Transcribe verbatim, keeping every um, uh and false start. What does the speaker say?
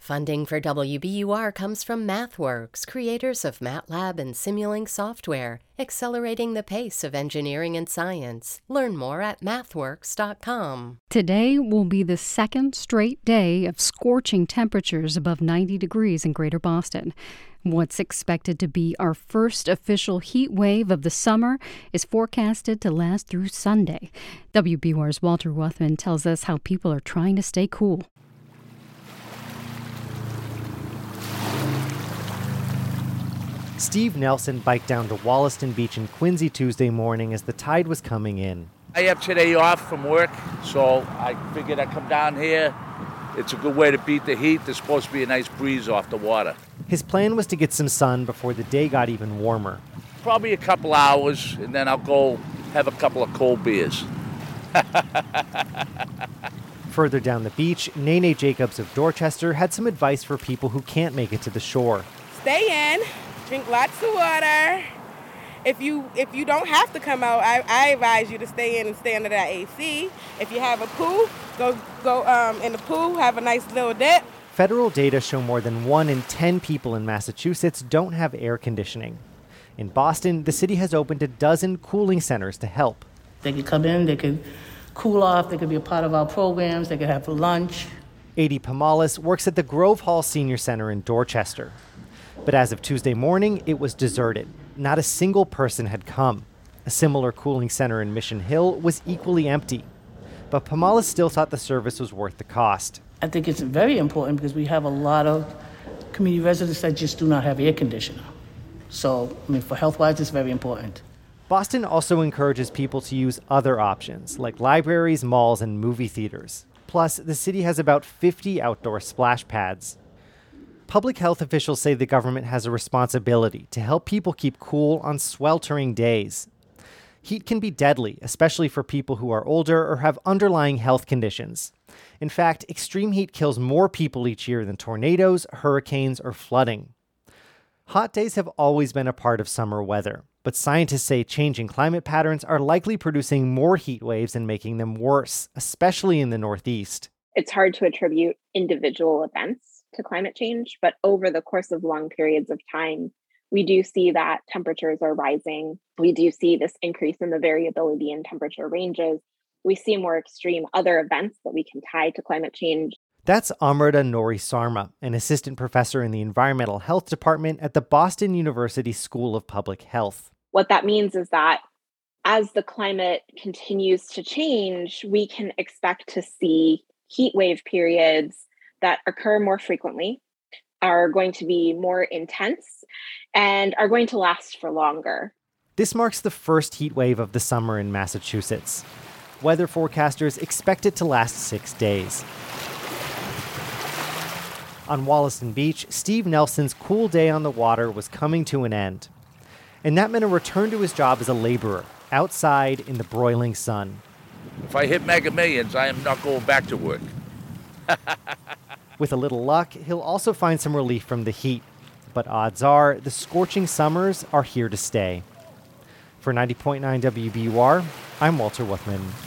Funding for W B U R comes from MathWorks, creators of MATLAB and Simulink software, accelerating the pace of engineering and science. Learn more at mathworks dot com. Today will be the second straight day of scorching temperatures above ninety degrees in Greater Boston. What's expected to be our first official heat wave of the summer is forecasted to last through Sunday. W B U R's Walter Wuthman tells us how people are trying to stay cool. Steve Nelson biked down to Wollaston Beach in Quincy Tuesday morning as the tide was coming in. I have today off from work, so I figured I'd come down here. It's a good way to beat the heat. There's supposed to be a nice breeze off the water. His plan was to get some sun before the day got even warmer. Probably a couple hours, and then I'll go have a couple of cold beers. Further down the beach, Nene Jacobs of Dorchester had some advice for people who can't make it to the shore. Stay in, drink lots of water. If you if you don't have to come out, I, I advise you to stay in and stay under that A C. If you have a pool, go go um, in the pool, have a nice little dip. Federal data show more than one in ten people in Massachusetts don't have air conditioning. In Boston, the city has opened a dozen cooling centers to help. They could come in, they could cool off, they could be a part of our programs, they could have lunch. Adi Pomalis works at the Grove Hall Senior Center in Dorchester. But as of Tuesday morning, it was deserted. Not a single person had come. A similar cooling center in Mission Hill was equally empty. But Pomalis still thought the service was worth the cost. I think it's very important because we have a lot of community residents that just do not have air conditioner. So, I mean, for health-wise, it's very important. Boston also encourages people to use other options, like libraries, malls, and movie theaters. Plus, the city has about fifty outdoor splash pads. Public health officials say the government has a responsibility to help people keep cool on sweltering days. Heat can be deadly, especially for people who are older or have underlying health conditions. In fact, extreme heat kills more people each year than tornadoes, hurricanes, or flooding. Hot days have always been a part of summer weather, but scientists say changing climate patterns are likely producing more heat waves and making them worse, especially in the Northeast. It's hard to attribute individual events to climate change, but over the course of long periods of time, we do see that temperatures are rising. We do see this increase in the variability in temperature ranges. We see more extreme other events that we can tie to climate change. That's Amrita Nori Sarma, an assistant professor in the Environmental Health Department at the Boston University School of Public Health. What that means is that as the climate continues to change, we can expect to see heat wave periods that occur more frequently, are going to be more intense, and are going to last for longer. This marks the first heat wave of the summer in Massachusetts. Weather forecasters expect it to last six days. On Wollaston Beach, Steve Nelson's cool day on the water was coming to an end. And that meant a return to his job as a laborer, outside in the broiling sun. If I hit Mega Millions, I am not going back to work. With a little luck, he'll also find some relief from the heat. But odds are, the scorching summers are here to stay. For ninety point nine W B U R, I'm Walter Wuthman.